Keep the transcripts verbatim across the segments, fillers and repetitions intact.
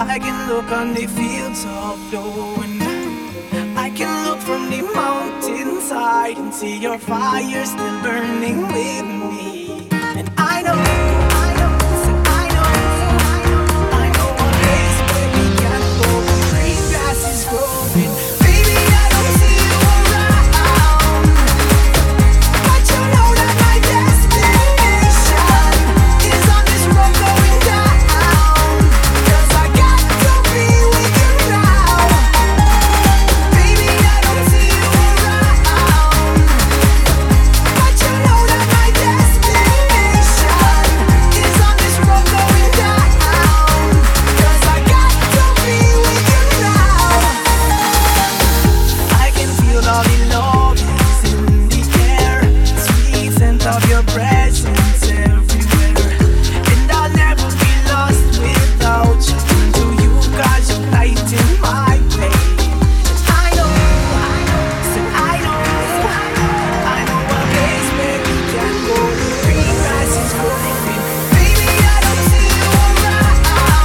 I can look on the fields of blowing. I can look from the mountainside and see your fire still burning with me. And I know, I know, so I know, I know a place where we can go. Green grass is growing. Baby, I don't see you around, but you know that my destination is on this road going down. 'Cause I got to be with you now. Baby, I don't see you around, but you know that my destination is on this road going down. 'Cause I got to be with you now. I can feel all the love is in the air, sweet scent of your presence everywhere. And I'll never be lost without you. Turn to you 'cause you lighten my way. I know, said I know, I know a place where we can go. Green grass is growing. Baby, I don't see you around,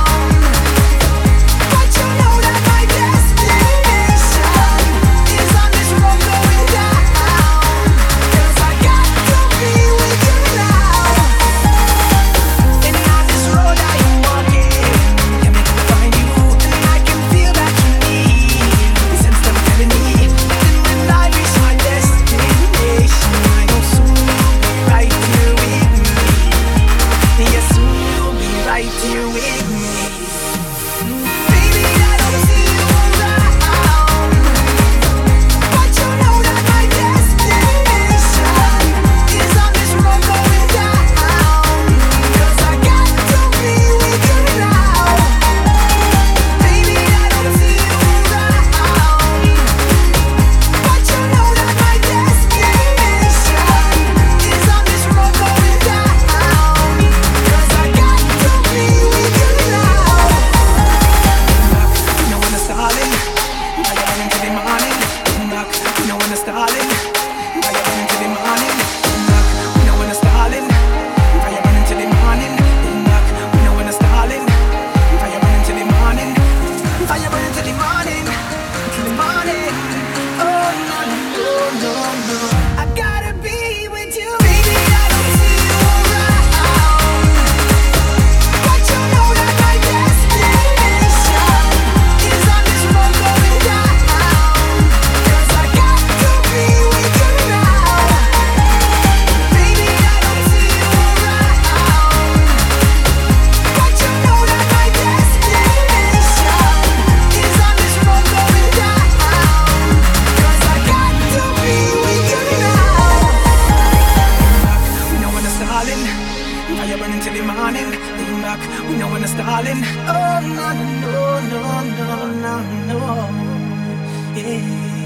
but you know that my destination is on this road going down. 'Cause I got to be with you now. And on this road I am walking, can make me find you, and I can feel that you need. Sense them telling me, and when I reach my destination, I know soon you'll be right here with me. Yes, soon you'll be right here with me. Baby, I don't see you around, but you know that my destination is on this road going down. 'Cause I got to be with you now. Baby, I don't see you around, but you know that my destination is on this road going down. 'Cause I got to be with you now. You know when it's starting, fire burning till the morning. Knock, you know when it's starting, fire burning till the morning. Knock, you know when it's starting, fire burning till the morning. Knock, you know when it's starting, fire burning till the morning. Fire burning till the morning, till the morning. Oh no no no no, I gotta be with you. Baby, I don't see you around, but you know that my destination is on this road going down. 'Cause I got to be with you now. Baby, I don't see you around, but you know that my destination is on this road going down. 'Cause I got to be with you now. We know when it's starting, fire burning till the morning. Lean back, we know when it's starting. Oh no no no no no no, yeah.